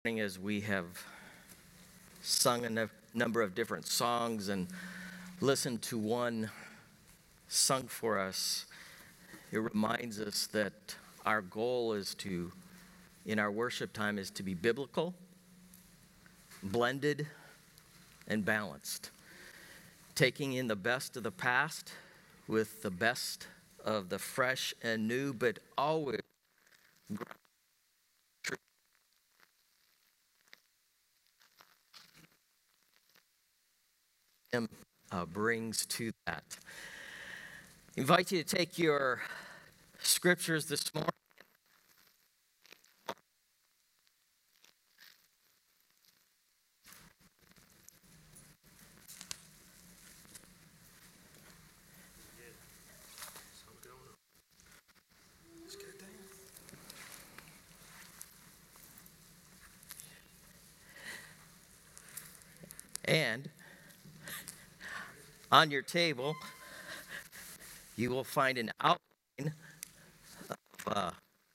As we have sung a number of different songs and listened to one sung for us, it reminds us that our goal is to, in our worship time, is to be biblical, blended, and balanced, taking in the best of the past with the best of the fresh and new, but always brings to that. I invite you to take your scriptures this morning. And on your table, you will find an outline of,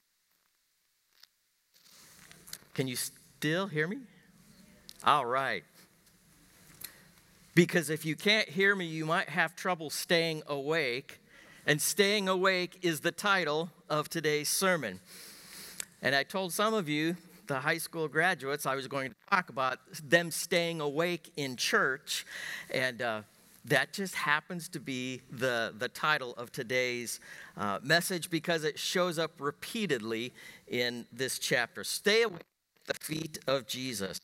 can you still hear me? All right. Because if you can't hear me, you might have trouble staying awake. And staying awake is the title of today's sermon. And I told some of you, the high school graduates, I was going to talk about them staying awake in church. And that just happens to be the title of today's message because it shows up repeatedly in this chapter. Stay awake at the feet of Jesus.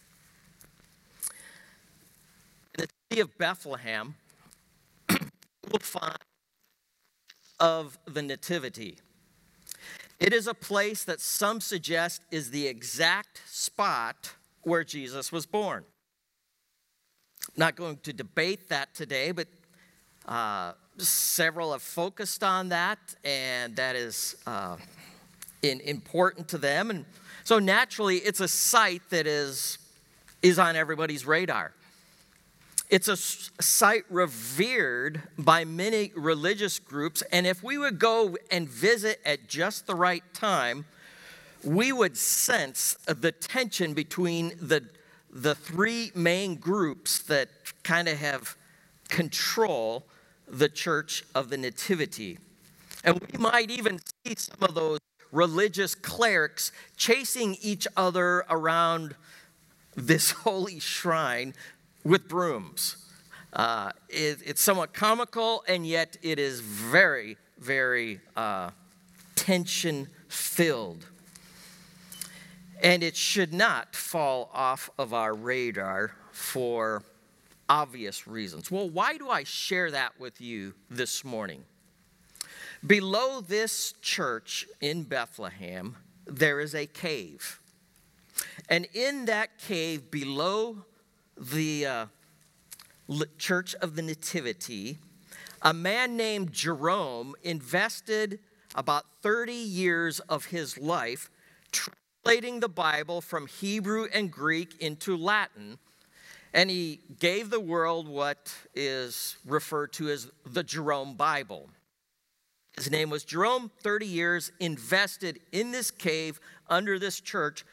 In the city of Bethlehem, you will find of the Nativity. It is a place that some suggest is the exact spot where Jesus was born. I'm not going to debate that today, but several have focused on that, and that is important to them. And so naturally, it's a site that is on everybody's radar. It's a site revered by many religious groups, and if we would go and visit at just the right time, we would sense the tension between the three main groups that kind of have control the Church of the Nativity. And we might even see some of those religious clerics chasing each other around this holy shrine with brooms. It's somewhat comical, and yet it is very, very tension-filled. And it should not fall off of our radar for obvious reasons. Well, why do I share that with you this morning? Below this church in Bethlehem, there is a cave. And in that cave, below the Church of the Nativity, a man named Jerome invested about 30 years of his life translating the Bible from Hebrew and Greek into Latin, and he gave the world what is referred to as the Jerome Bible. His name was Jerome, 30 years invested in this cave under this church.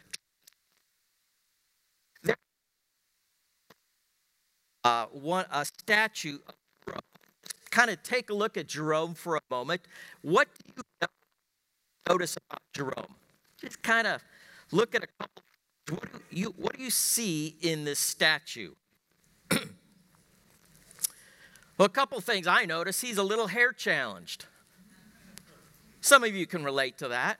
A statue of Jerome. Kind of take a look at Jerome for a moment. What do you notice about Jerome? Just kind of look at a couple. What do you see in this statue? Well, a couple things I notice. He's a little hair challenged. Some of you can relate to that.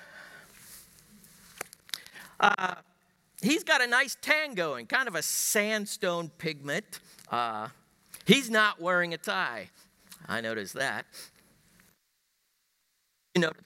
He's got a nice tan going, kind of a sandstone pigment. He's not wearing a tie. I noticed that. You know,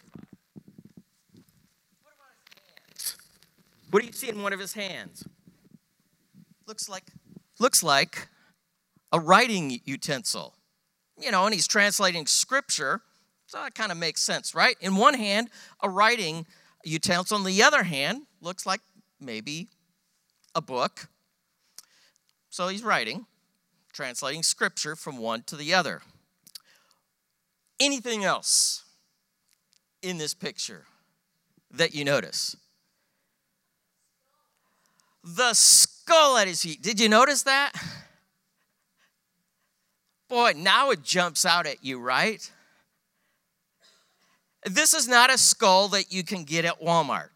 what about his hands? What do you see in one of his hands? Looks like a writing utensil. You know, and he's translating scripture, so that kind of makes sense, right? In one hand, a writing utensil. On the other hand, looks like maybe a book. So he's writing, translating scripture from one to the other. Anything else in this picture that you notice? the skull at his feet. Did you notice that? Boy, now it jumps out at you, right? This is not a skull that you can get at Walmart.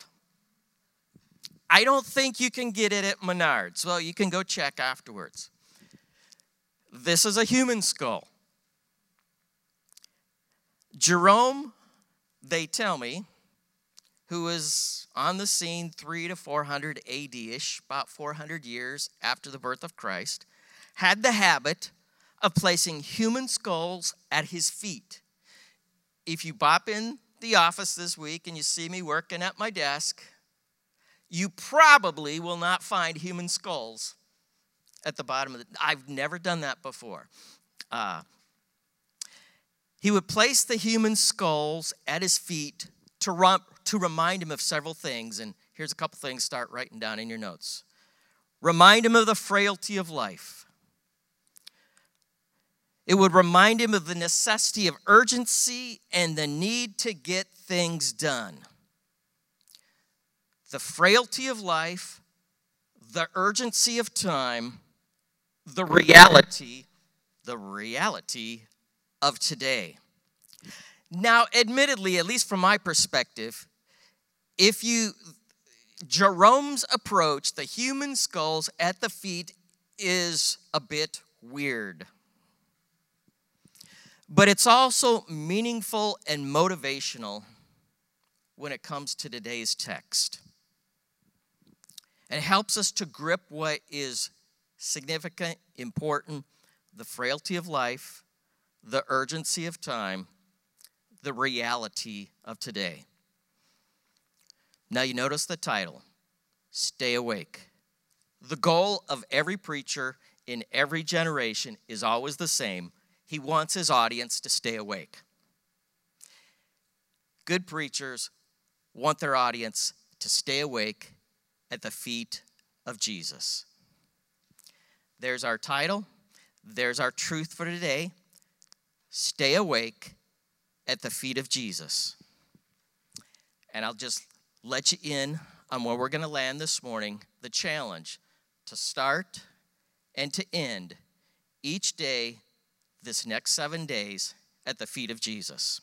I don't think you can get it at Menards. Well, you can go check afterwards. This is a human skull. Jerome, they tell me, who was on the scene 300 to 400 AD-ish, about 400 years after the birth of Christ, had the habit of placing human skulls at his feet. If you bop in the office this week and you see me working at my desk, you probably will not find human skulls at the bottom of the... I've never done that before. He would place the human skulls at his feet to remind him of several things. And here's a couple things, start writing down in your notes. Remind him of the frailty of life. It would remind him of the necessity of urgency and the need to get things done. The frailty of life, the urgency of time, the reality of today. Now, admittedly, at least from my perspective, Jerome's approach, the human skulls at the feet, is a bit weird. But it's also meaningful and motivational when it comes to today's text. And it helps us to grip what is significant, important, the frailty of life, the urgency of time, the reality of today. Now you notice the title, Stay Awake. The goal of every preacher in every generation is always the same. He wants his audience to stay awake. Good preachers want their audience to stay awake at the feet of Jesus. There's our title. There's our truth for today. Stay awake at the feet of Jesus. And I'll just let you in on where we're going to land this morning. The challenge to start and to end each day this next 7 days at the feet of Jesus.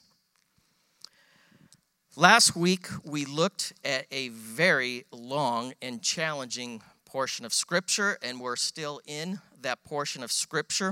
Last week, we looked at a very long and challenging portion of Scripture, and we're still in that portion of Scripture.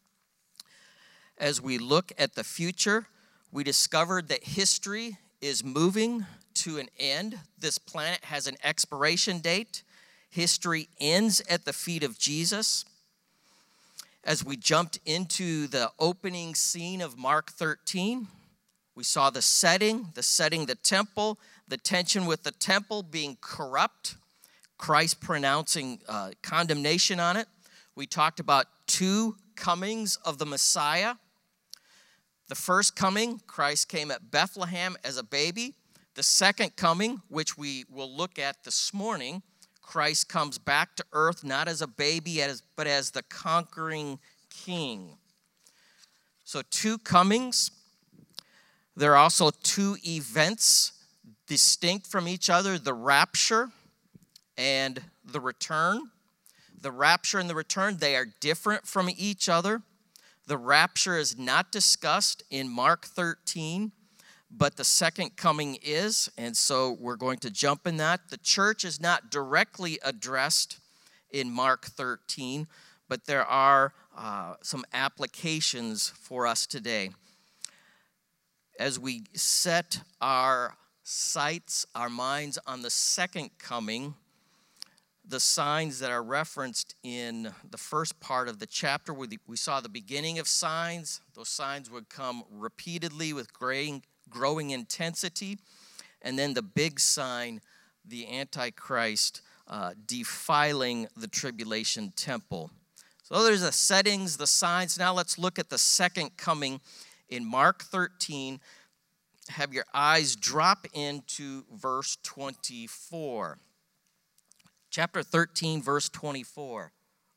As we look at the future, we discovered that history is moving to an end. This planet has an expiration date. History ends at the feet of Jesus. As we jumped into the opening scene of Mark 13, we saw the setting, the temple, the tension with the temple being corrupt, Christ pronouncing condemnation on it. We talked about two comings of the Messiah. The first coming, Christ came at Bethlehem as a baby. The second coming, which we will look at this morning, Christ comes back to earth not as a baby, but as the conquering king. So two comings. There are also two events distinct from each other, the rapture and the return. The rapture and the return, they are different from each other. The rapture is not discussed in Mark 13, but the second coming is, and so we're going to jump in that. The church is not directly addressed in Mark 13, but there are some applications for us today. As we set our sights, our minds on the second coming, the signs that are referenced in the first part of the chapter, we saw the beginning of signs. Those signs would come repeatedly with growing intensity. And then the big sign, the Antichrist defiling the tribulation temple. So there's the settings, the signs. Now let's look at the second coming in Mark 13. Have your eyes drop into verse 24. Chapter 13, verse 24.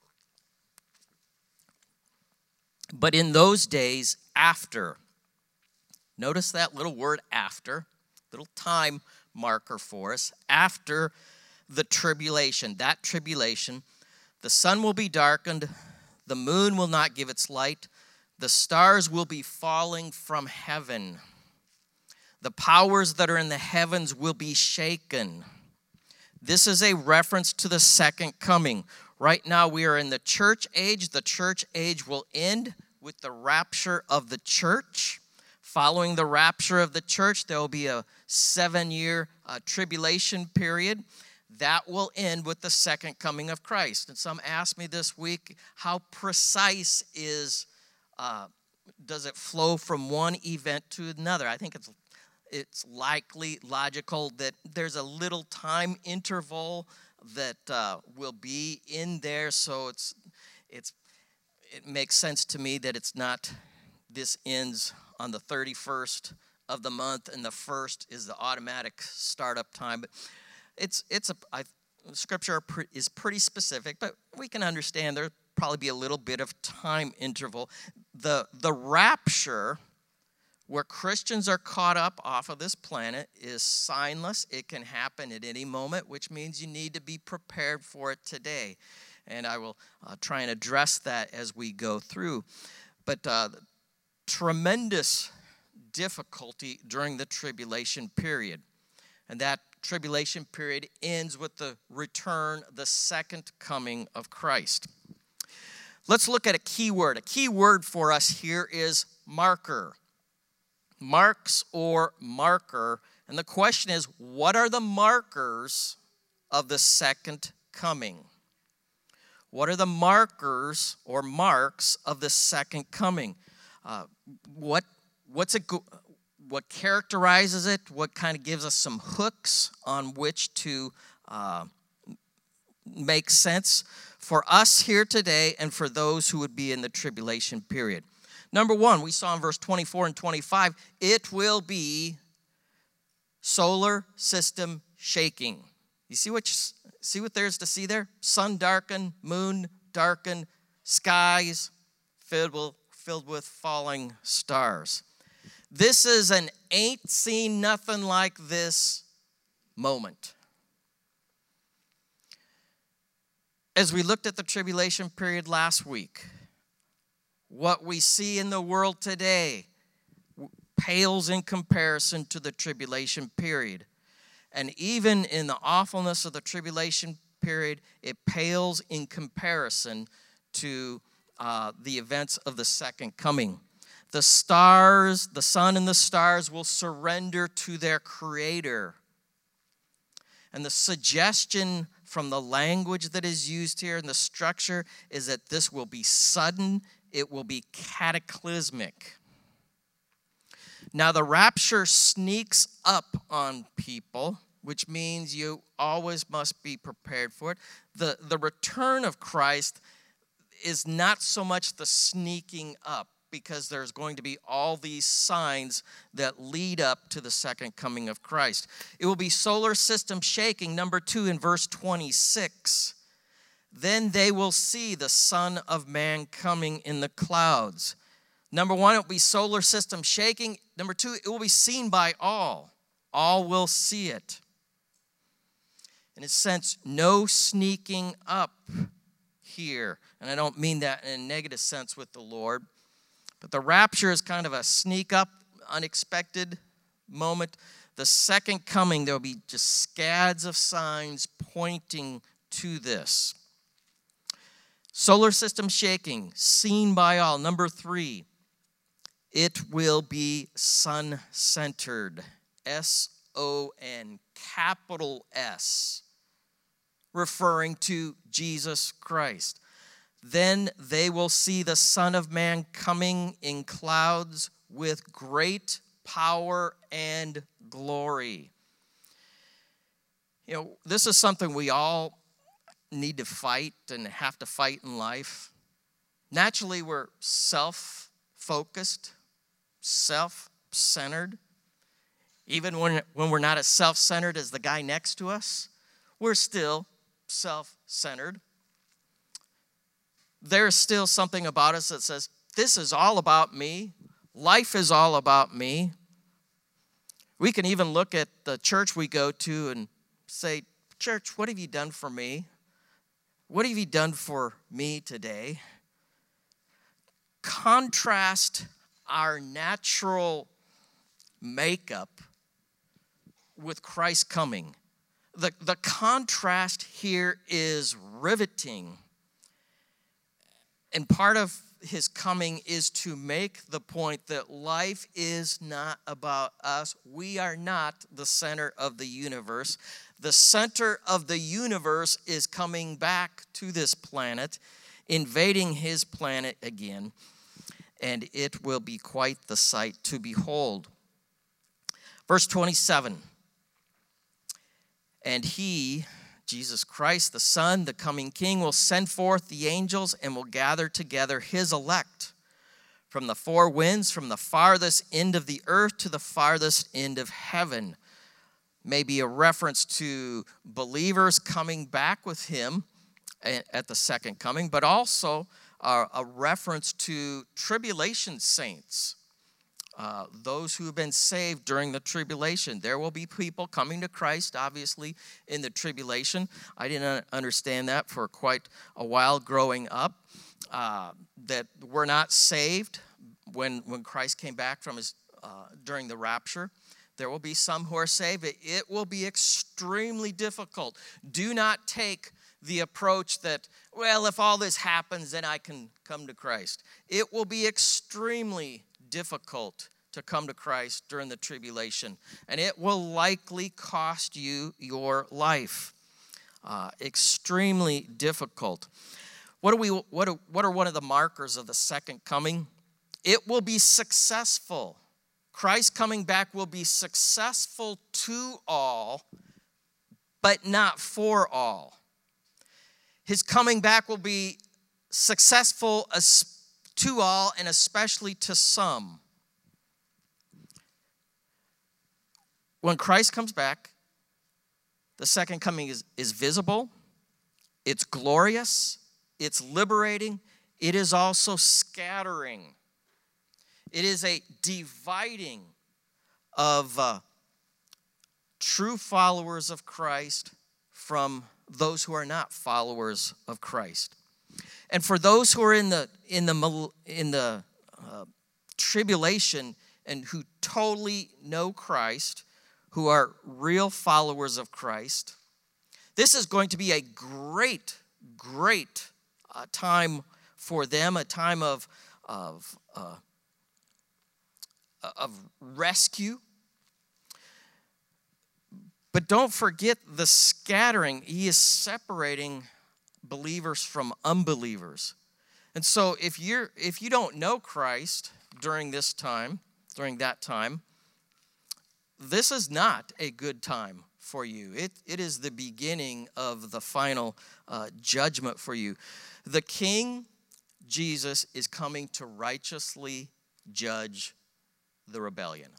But in those days after, notice that little word after, little time marker for us, after the tribulation. That tribulation, the sun will be darkened, the moon will not give its light, the stars will be falling from heaven. The powers that are in the heavens will be shaken. This is a reference to the second coming. Right now we are in the church age. The church age will end with the rapture of the church. Following the rapture of the church, there will be a 7-year tribulation period. That will end with the second coming of Christ. And some asked me this week, how precise does it flow from one event to another? I think it's likely logical that there's a little time interval that will be in there, so it makes sense to me that it's not this ends on the 31st of the month and the 1st is the automatic startup time. But Scripture is pretty specific, but we can understand there'll probably be a little bit of time interval. The rapture, where Christians are caught up off of this planet, is signless. It can happen at any moment, which means you need to be prepared for it today. And I will try and address that as we go through. But tremendous difficulty during the tribulation period. And that tribulation period ends with the return, the second coming of Christ. Let's look at a key word. A key word for us here is marker. Marks or marker. And the question is, what are the markers of the second coming? What are the markers or marks of the second coming? What characterizes it? What kind of gives us some hooks on which to make sense for us here today and for those who would be in the tribulation period? Number one, we saw in verse 24 and 25, it will be solar system shaking. You see what there's to see there? Sun darkened, moon darkened, skies filled with falling stars. This is an ain't seen nothing like this moment. As we looked at the tribulation period last week, what we see in the world today pales in comparison to the tribulation period. And even in the awfulness of the tribulation period, it pales in comparison to the events of the second coming. The stars, the sun and the stars will surrender to their Creator. And the suggestion from the language that is used here and the structure is that this will be sudden, it will be cataclysmic. Now, the rapture sneaks up on people, which means you always must be prepared for it. The return of Christ is not so much the sneaking up, because there's going to be all these signs that lead up to the second coming of Christ. It will be solar system shaking. Number 2 in verse 26. Then they will see the Son of Man coming in the clouds. Number 1, it will be solar system shaking. Number 2, it will be seen by all. All will see it. In a sense, no sneaking up here. And I don't mean that in a negative sense with the Lord. But the rapture is kind of a sneak up, unexpected moment. The second coming, there will be just scads of signs pointing to this. Solar system shaking, seen by all. Number 3, it will be sun-centered. S-O-N, capital S, referring to Jesus Christ. Then they will see the Son of Man coming in clouds with great power and glory. You know, this is something we all need to fight and have to fight in life. Naturally, we're self-focused, self-centered. Even when we're not as self-centered as the guy next to us, we're still self-centered. There's still something about us that says, this is all about me. Life is all about me. We can even look at the church we go to and say, Church, what have you done for me? What have you done for me today? Contrast our natural makeup with Christ's coming. The contrast here is riveting. And part of his coming is to make the point that life is not about us. We are not the center of the universe. The center of the universe is coming back to this planet, invading his planet again, and it will be quite the sight to behold. Verse 27, and he, Jesus Christ, the Son, the coming King, will send forth the angels and will gather together his elect from the four winds, from the farthest end of the earth to the farthest end of heaven. Maybe a reference to believers coming back with him at the second coming, but also a reference to tribulation saints. Those who have been saved during the tribulation. There will be people coming to Christ, obviously, in the tribulation. I didn't understand that for quite a while growing up, that we're not saved when Christ came back from his during the rapture. There will be some who are saved. It will be extremely difficult. Do not take the approach that, well, if all this happens, then I can come to Christ. It will be extremely difficult to come to Christ during the tribulation, and it will likely cost you your life. Extremely difficult. What are one of the markers of the second coming? It will be successful. Christ coming back will be successful to all, but not for all. His coming back will be successful to all and especially to some. When Christ comes back, the second coming is visible, it's glorious, it's liberating, it is also scattering. It is a dividing of true followers of Christ from those who are not followers of Christ. And for those who are in the tribulation and who totally know Christ, who are real followers of Christ, this is going to be a great time for them, a time of rescue. But don't forget the scattering. He is separating believers from unbelievers. And so if you don't know Christ during that time, this is not a good time for you. It is the beginning of the final judgment for you. The King, Jesus, is coming to righteously judge the rebellion.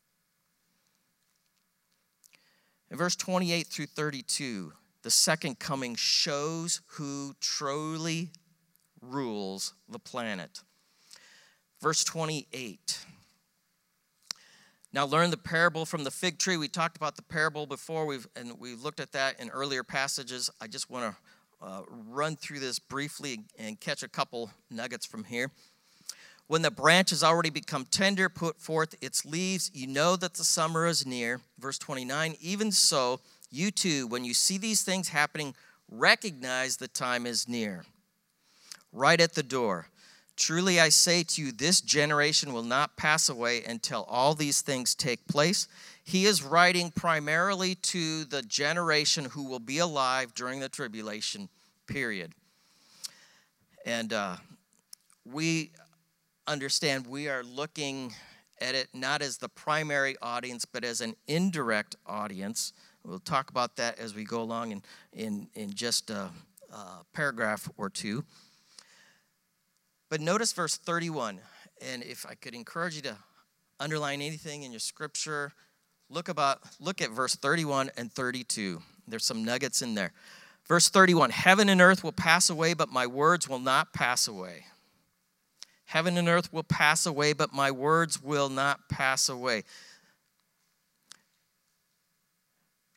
In verse 28 through 32, the second coming shows who truly rules the planet. Verse 28. Now learn the parable from the fig tree. We talked about the parable before, we've looked at that in earlier passages. I just want to run through this briefly and catch a couple nuggets from here. When the branch has already become tender, put forth its leaves, you know that the summer is near. Verse 29, even so, you too, when you see these things happening, recognize the time is near. Right at the door. Truly I say to you, this generation will not pass away until all these things take place. He is writing primarily to the generation who will be alive during the tribulation period. And we understand we are looking at it not as the primary audience, but as an indirect audience. We'll talk about that as we go along in just a paragraph or two. But notice verse 31, and if I could encourage you to underline anything in your scripture, look at verse 31 and 32. There's some nuggets in there. Verse 31, heaven and earth will pass away, but my words will not pass away. Heaven and earth will pass away, but my words will not pass away. Like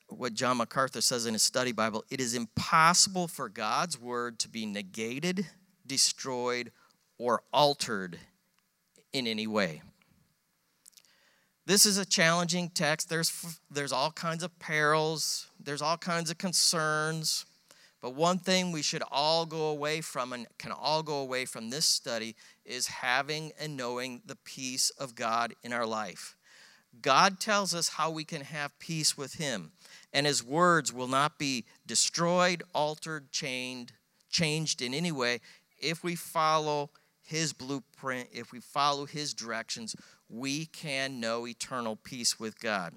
what John MacArthur says in his study Bible, it is impossible for God's word to be negated, destroyed, or altered in any way. This is a challenging text. There's all kinds of perils. There's all kinds of concerns. But one thing we should all go away from and can all go away from this study is having and knowing the peace of God in our life. God tells us how we can have peace with him. And his words will not be destroyed, altered, changed in any way if we follow his blueprint, if we follow his directions. We can know eternal peace with God.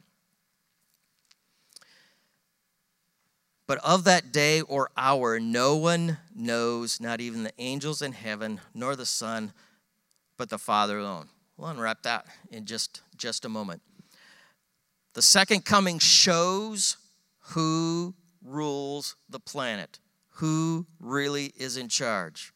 But of that day or hour, no one knows, not even the angels in heaven, nor the Son, but the Father alone. We'll unwrap that in just a moment. The second coming shows who rules the planet, who really is in charge.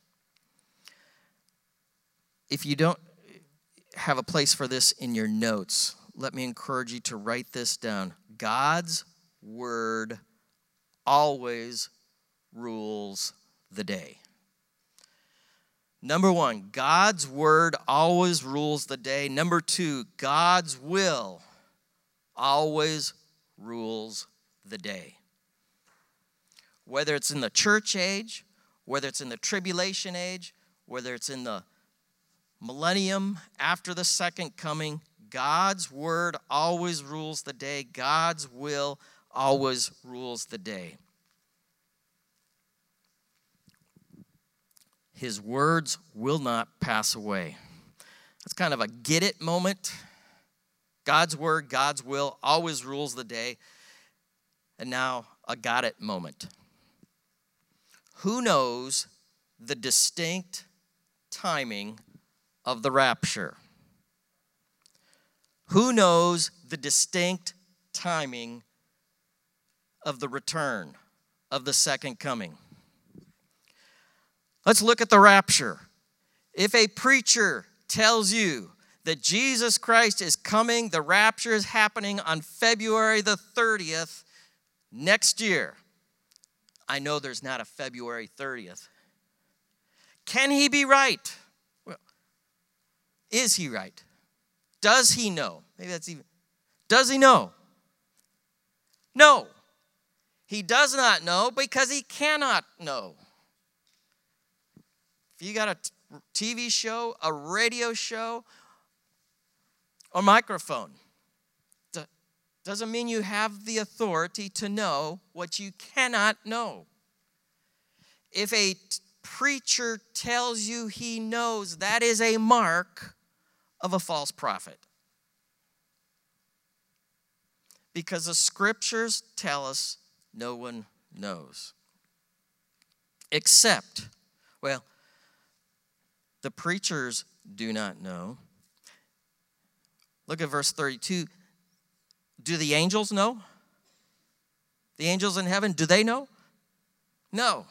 If you don't have a place for this in your notes, let me encourage you to write this down. God's word always rules the day. Number one, God's word always rules the day. Number two, God's will always rules the day. Whether it's in the church age, whether it's in the tribulation age, whether it's in the millennium after the second coming, God's word always rules the day. God's will always rules the day. His words will not pass away. That's kind of a get it moment. God's word, God's will always rules the day. And now a got it moment. Who knows the distinct timing of the rapture? Who knows the distinct timing of the return of the second coming? Let's look at the rapture. If a preacher tells you that Jesus Christ is coming, the rapture is happening on February the 30th next year. I know there's not a February 30th. Can he be right? Well, is he right? Does he know? Does he know? No. He does not know because he cannot know. If you got a TV show, a radio show, or microphone, doesn't mean you have the authority to know what you cannot know. If a preacher tells you he knows, that is a mark of a false prophet. Because the scriptures tell us no one knows. Except, well, the preachers do not know. Look at verse 32. Do the angels know? The angels in heaven, do they know? No.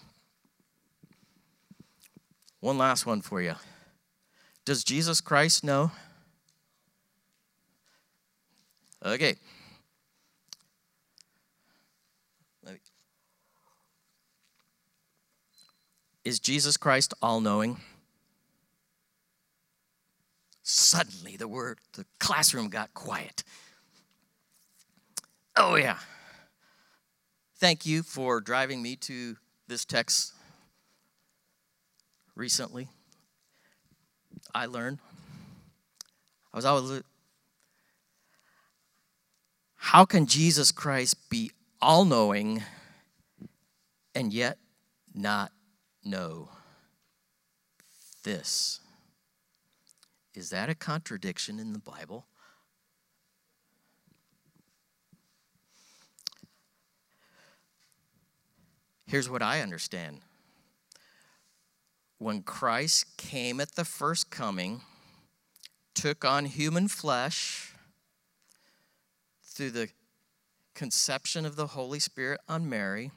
One last one for you. Does Jesus Christ know? Okay. Is Jesus Christ all-knowing? Suddenly the classroom got quiet. Oh, yeah. Thank you for driving me to this text recently. I learned. How can Jesus Christ be all-knowing and yet not know this? Is that a contradiction in the Bible? Here's what I understand. When Christ came at the first coming, took on human flesh through the conception of the Holy Spirit on Mary,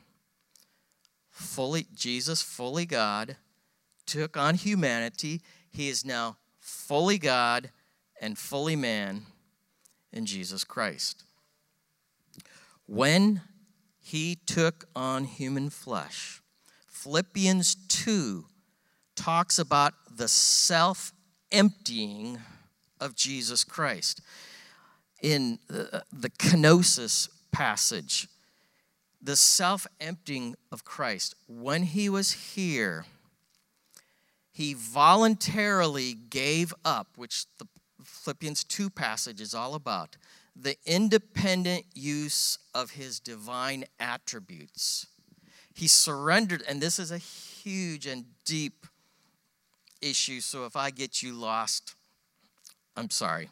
Jesus, fully God, took on humanity. He is now fully God and fully man in Jesus Christ. When He took on human flesh. Philippians 2 talks about the self-emptying of Jesus Christ. In the kenosis passage, the self-emptying of Christ. When he was here, he voluntarily gave up, which the Philippians 2 passage is all about, the independent use of his divine attributes. He surrendered, and this is a huge and deep issue, so if I get you lost, I'm sorry.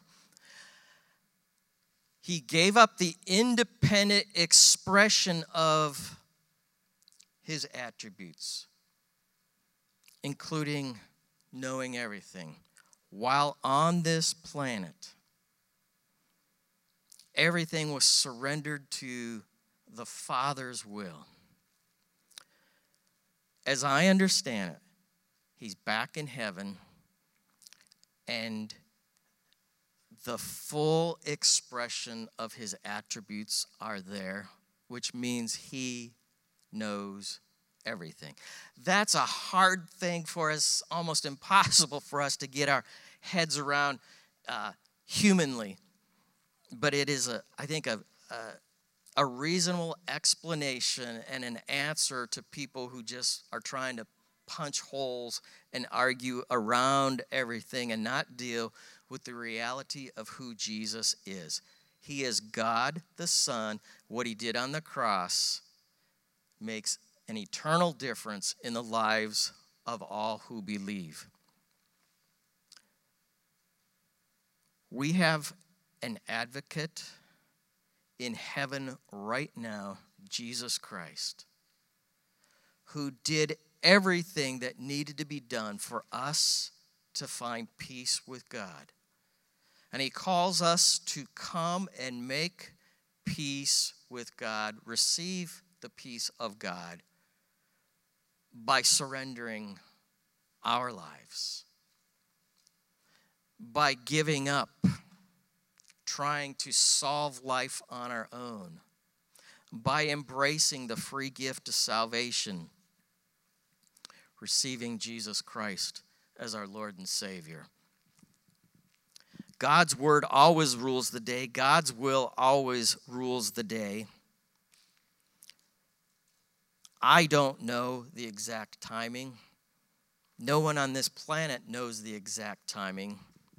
He gave up the independent expression of his attributes, including knowing everything. While on this planet, everything was surrendered to the Father's will. As I understand it, he's back in heaven, and the full expression of his attributes are there, which means he knows everything. That's a hard thing for us, almost impossible for us to get our heads around humanly. But it is, I think, a reasonable explanation and an answer to people who just are trying to punch holes and argue around everything and not deal with the reality of who Jesus is. He is God the Son. What he did on the cross makes an eternal difference in the lives of all who believe. We have an advocate in heaven right now, Jesus Christ, who did everything that needed to be done for us to find peace with God. And he calls us to come and make peace with God, receive the peace of God by surrendering our lives, by giving up trying to solve life on our own, by embracing the free gift of salvation, receiving Jesus Christ as our Lord and Savior. God's word always rules the day. God's will always rules the day. I don't know the exact timing. No one on this planet knows the exact timing.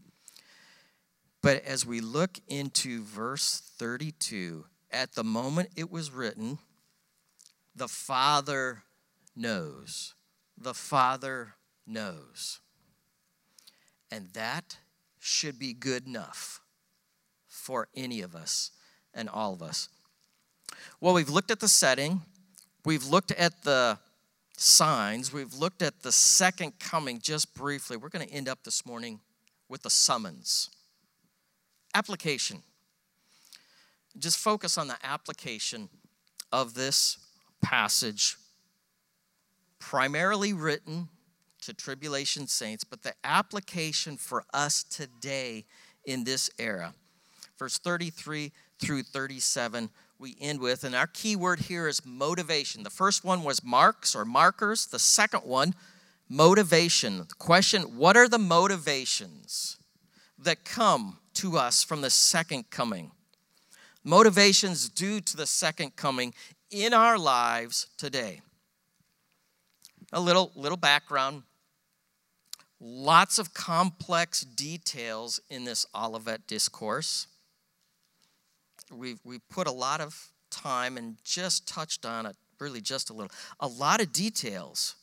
But as we look into verse 32, at the moment it was written, the Father knows. The Father knows. And that should be good enough for any of us and all of us. Well, we've looked at the setting. We've looked at the signs. We've looked at the second coming just briefly. We're going to end up this morning with the summons. Application. Just focus on the application of this passage, primarily written to tribulation saints, but the application for us today in this era. Verse 33 through 37, we end with, and our key word here is motivation. The first one was marks or markers. The second one, motivation. The question, what are the motivations that come to us from the second coming? Motivations due to the second coming in our lives today. A little background. Lots of complex details in this Olivet Discourse. We've put a lot of time and just touched on it, really just a little. A lot of details.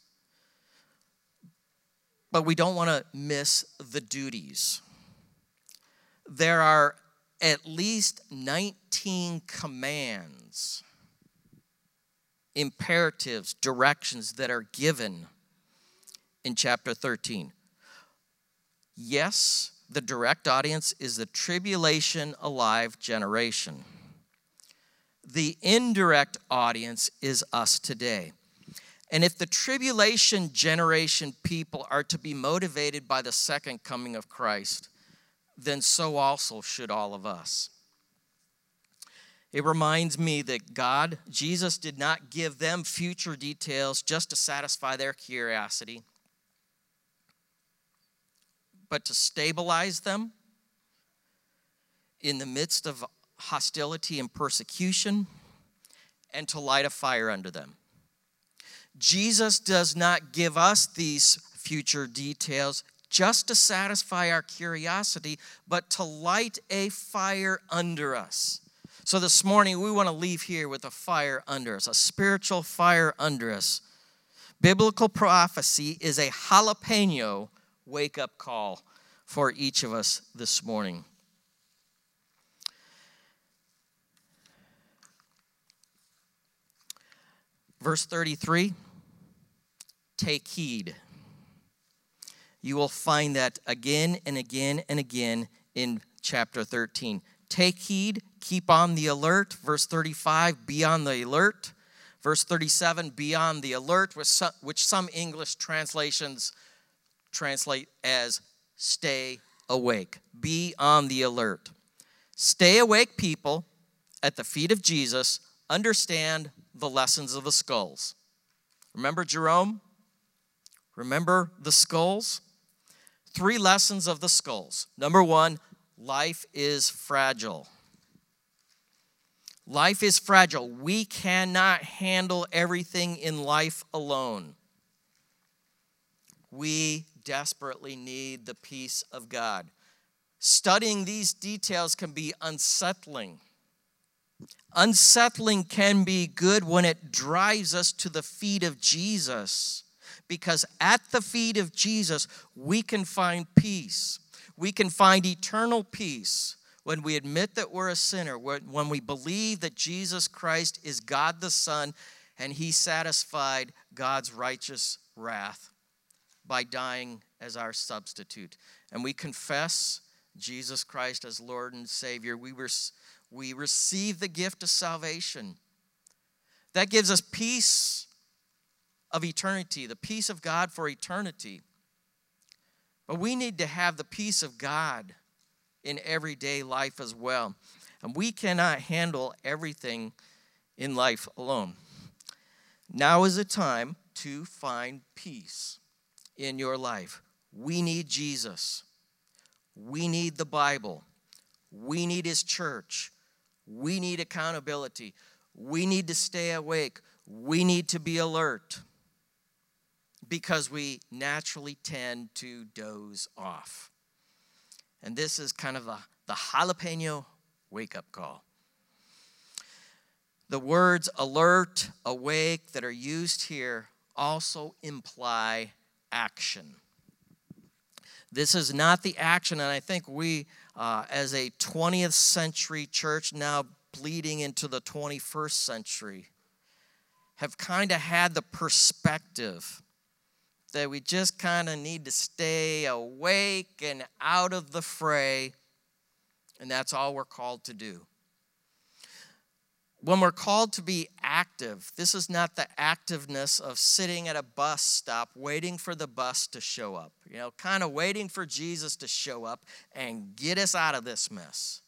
But we don't want to miss the duties. There are at least 19 commands, imperatives, directions that are given in chapter 13. Yes, the direct audience is the tribulation alive generation. The indirect audience is us today. And if the tribulation generation people are to be motivated by the second coming of Christ, then so also should all of us. It reminds me that Jesus did not give them future details just to satisfy their curiosity, but to stabilize them in the midst of hostility and persecution, and to light a fire under them. Jesus does not give us these future details just to satisfy our curiosity, but to light a fire under us. So this morning, we want to leave here with a fire under us, a spiritual fire under us. Biblical prophecy is a jalapeno wake-up call for each of us this morning. Verse 33, take heed. You will find that again and again and again in chapter 13. Take heed, keep on the alert. Verse 35, be on the alert. Verse 37, be on the alert, which some English translations translate as stay awake. Be on the alert. Stay awake, people, at the feet of Jesus. Understand the lessons of the skulls. Remember Jerome? Remember the skulls? 3 lessons of the skulls. Number 1, life is fragile. Life is fragile. We cannot handle everything in life alone. We desperately need the peace of God. Studying these details can be unsettling. Unsettling can be good when it drives us to the feet of Jesus, because at the feet of Jesus, we can find peace. We can find eternal peace when we admit that we're a sinner, when we believe that Jesus Christ is God the Son, and he satisfied God's righteous wrath by dying as our substitute. And we confess Jesus Christ as Lord and Savior. We receive the gift of salvation. That gives us peace of eternity, the peace of God for eternity. But we need to have the peace of God in everyday life as well. And we cannot handle everything in life alone. Now is the time to find peace in your life. We need Jesus. We need the Bible. We need his church. We need accountability. We need to stay awake. We need to be alert, because we naturally tend to doze off. And this is kind of the jalapeno wake-up call. The words alert, awake that are used here also imply action. This is not the action, and I think we, as a 20th century church now bleeding into the 21st century, have kind of had the perspective that we just kind of need to stay awake and out of the fray, and that's all we're called to do. When we're called to be active, this is not the activeness of sitting at a bus stop waiting for the bus to show up. Kind of waiting for Jesus to show up and get us out of this mess.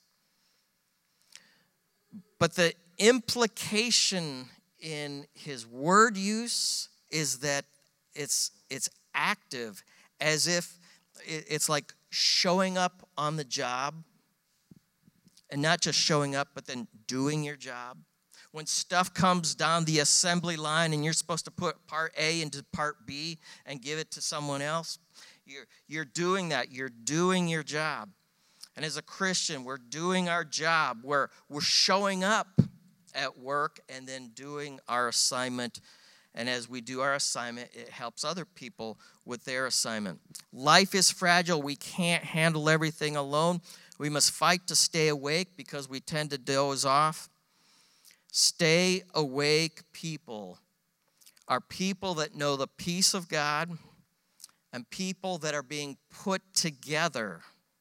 But the implication in his word use is that it's active, as if it's like showing up on the job, and not just showing up, but then doing your job. When stuff comes down the assembly line and you're supposed to put part A into part B and give it to someone else, you're doing that. You're doing your job. And as a Christian, we're doing our job. We're showing up at work and then doing our assignment. And as we do our assignment, it helps other people with their assignment. Life is fragile. We can't handle everything alone. We must fight to stay awake because we tend to doze off. Stay awake people are people that know the peace of God and people that are being put together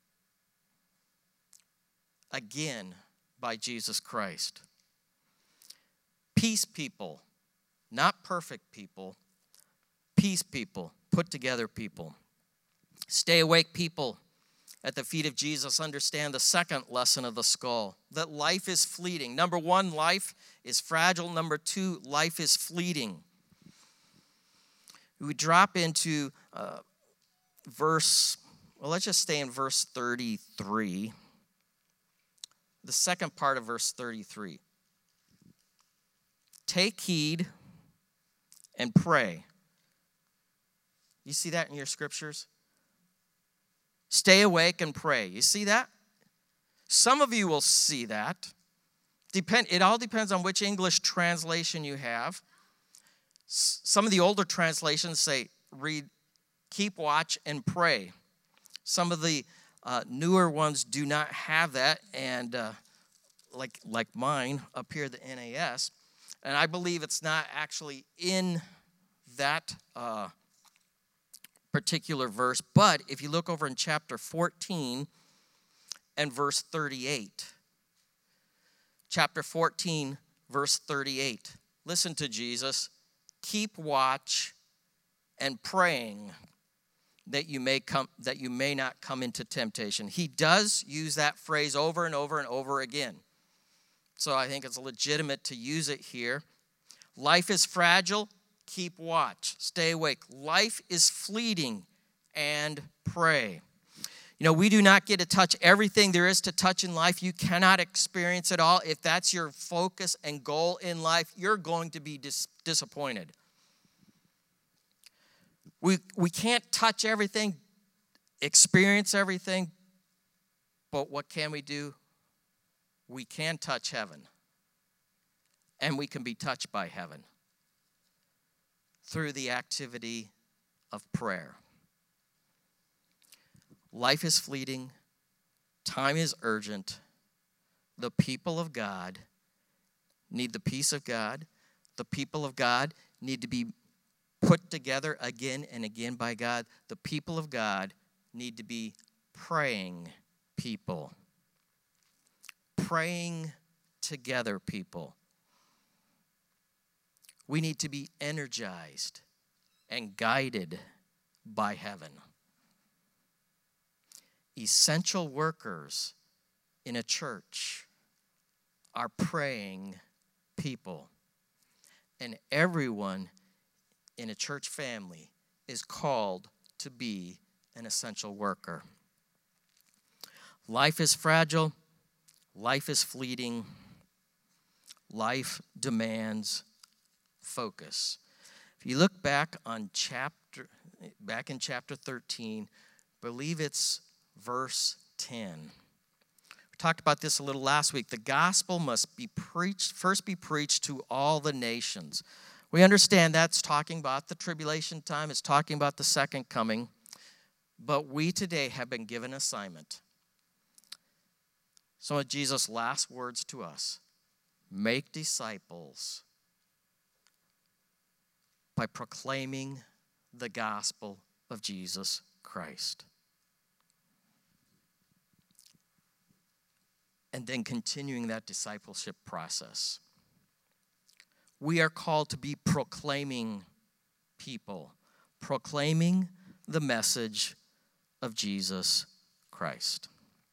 again by Jesus Christ. Peace people, not perfect people. Peace people, put together people. Stay awake people at the feet of Jesus understand the second lesson of the skull, that life is fleeting. Number one, life is fragile. Number two, life is fleeting. We drop into let's just stay in verse 33. The second part of verse 33. Take heed and pray. You see that in your scriptures? Stay awake and pray. You see that? Some of you will see that. It all depends on which English translation you have. Some of the older translations say, read, keep watch and pray. Some of the newer ones do not have that, and like mine up here, the NAS. And I believe it's not actually in that particular verse. But if you look over in chapter 14 and verse 38. Chapter 14, verse 38. Listen to Jesus. Keep watch and praying that you may not come into temptation. He does use that phrase over and over and over again. So I think it's legitimate to use it here. Life is fragile. Keep watch. Stay awake. Life is fleeting, and pray. You know, we do not get to touch everything there is to touch in life. You cannot experience it all. If that's your focus and goal in life, you're going to be disappointed. We can't touch everything, experience everything, but what can we do? We can touch heaven, and we can be touched by heaven through the activity of prayer. Life is fleeting. Time is urgent. The people of God need the peace of God. The people of God need to be put together again and again by God. The people of God need to be praying people. Praying together people. We need to be energized and guided by heaven. Essential workers in a church are praying people. And everyone in a church family is called to be an essential worker. Life is fragile. Life is fleeting. Life demands focus. If you look back in chapter 13, believe it's verse 10. We talked about this a little last week. The gospel must be first be preached to all the nations. We understand that's talking about the tribulation time. It's talking about the second coming. But we today have been given an assignment. Some of Jesus' last words to us: make disciples by proclaiming the gospel of Jesus Christ. And then continuing that discipleship process. We are called to be proclaiming people, proclaiming the message of Jesus Christ.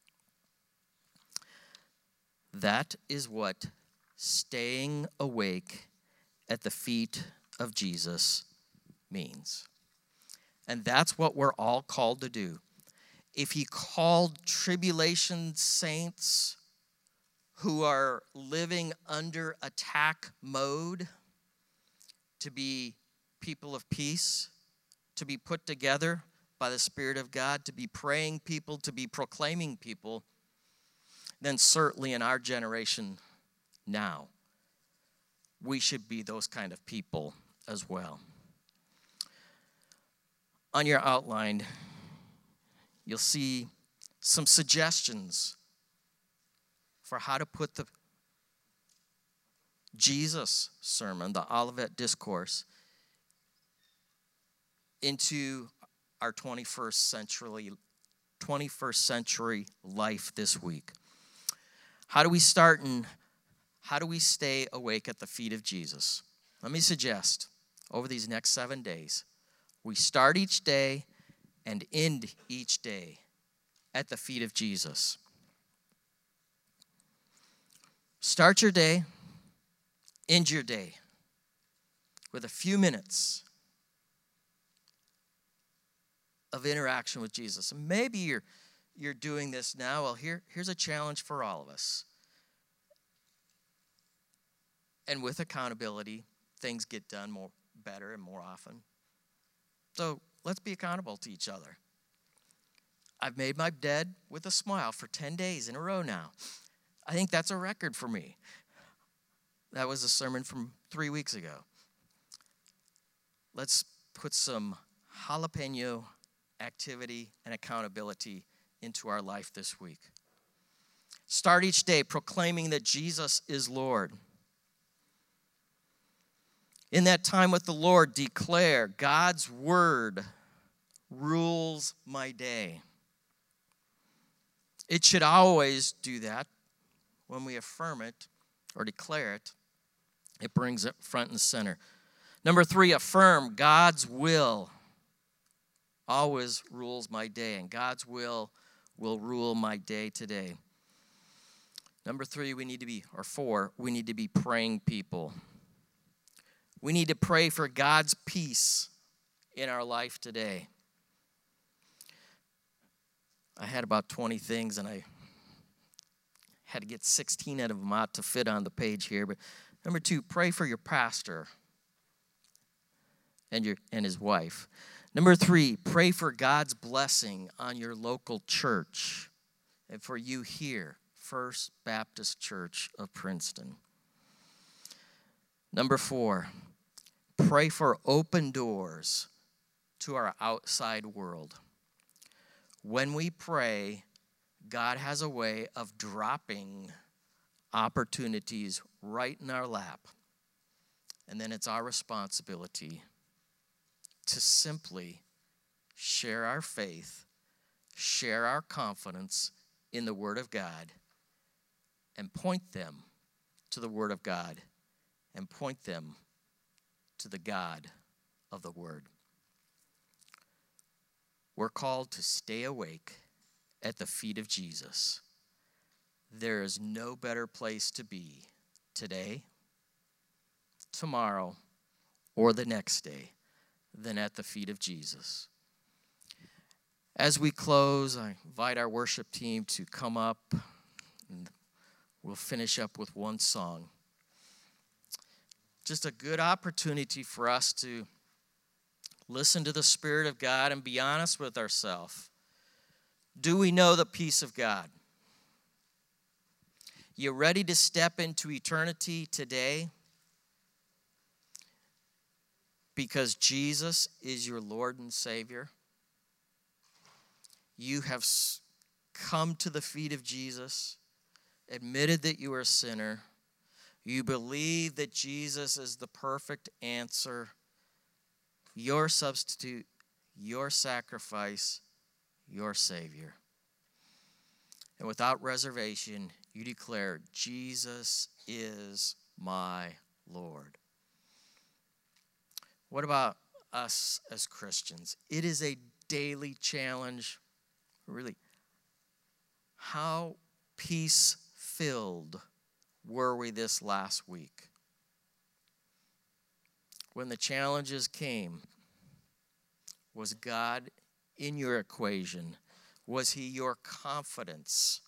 That is what staying awake at the feet of Jesus means. And that's what we're all called to do. If he called tribulation saints who are living under attack mode to be people of peace, to be put together by the Spirit of God, to be praying people, to be proclaiming people, then certainly in our generation now, we should be those kind of people as well. On your outline, you'll see some suggestions for how to put the Jesus sermon, the Olivet Discourse, into our 21st century life this week. How do we start and how do we stay awake at the feet of Jesus? Let me suggest, over these next 7 days, we start each day and end each day at the feet of Jesus. Start your day, end your day with a few minutes of interaction with Jesus. And maybe you're doing this now. Well, here's a challenge for all of us. And with accountability, things get done better and more often. So let's be accountable to each other. I've made my bed with a smile for 10 days in a row now. I think that's a record for me. That was a sermon from 3 weeks ago. Let's put some jalapeno activity and accountability into our life this week. Start each day proclaiming that Jesus is Lord. In that time with the Lord, declare God's word rules my day. It should always do that. When we affirm it or declare it, it brings it front and center. Number 3, affirm God's will always rules my day, and God's will rule my day today. Number 4, we need to be praying people. We need to pray for God's peace in our life today. I had about 20 things, and I had to get 16 of them out to fit on the page here. But number 2, pray for your pastor and his wife. Number 3, pray for God's blessing on your local church and for you here, First Baptist Church of Princeton. Number 4, pray for open doors to our outside world. When we pray, God has a way of dropping opportunities right in our lap. And then it's our responsibility to simply share our faith, share our confidence in the Word of God, and point them to the Word of God, and point them to the God of the Word. We're called to stay awake at the feet of Jesus. There is no better place to be today, tomorrow, or the next day than at the feet of Jesus. As we close, I invite our worship team to come up, and we'll finish up with one song. Just a good opportunity for us to listen to the Spirit of God and be honest with ourselves. Do we know the peace of God? You ready to step into eternity today? Because Jesus is your Lord and Savior. You have come to the feet of Jesus, admitted that you are a sinner. You believe that Jesus is the perfect answer, your substitute, your sacrifice, your Savior. And without reservation, you declare, Jesus is my Lord. What about us as Christians? It is a daily challenge, really. How peace-filled were we this last week? When the challenges came, was God in your equation? Was he your confidence?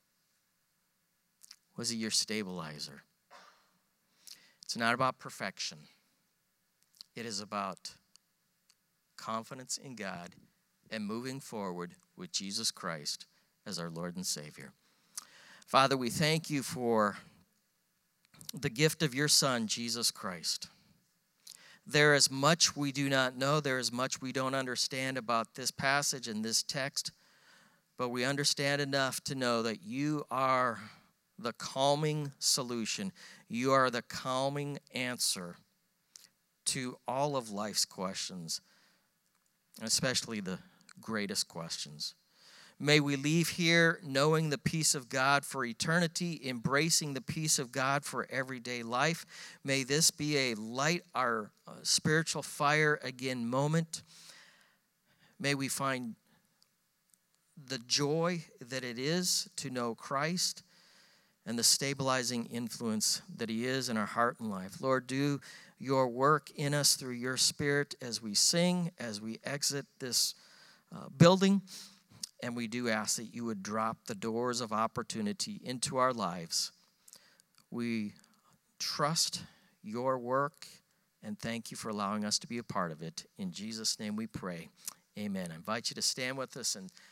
Was he your stabilizer? It's not about perfection. It is about confidence in God and moving forward with Jesus Christ as our Lord and Savior. Father, we thank you for the gift of your Son, Jesus Christ. There is much we do not know. There is much we don't understand about this passage and this text. But we understand enough to know that you are the calming solution. You are the calming answer to all of life's questions, especially the greatest questions. May we leave here knowing the peace of God for eternity, embracing the peace of God for everyday life. May this be a light our spiritual fire again moment. May we find the joy that it is to know Christ and the stabilizing influence that he is in our heart and life. Lord, do your work in us through your Spirit as we sing, as we exit this building. And we do ask that you would drop the doors of opportunity into our lives. We trust your work and thank you for allowing us to be a part of it. In Jesus' name we pray. Amen. I invite you to stand with us and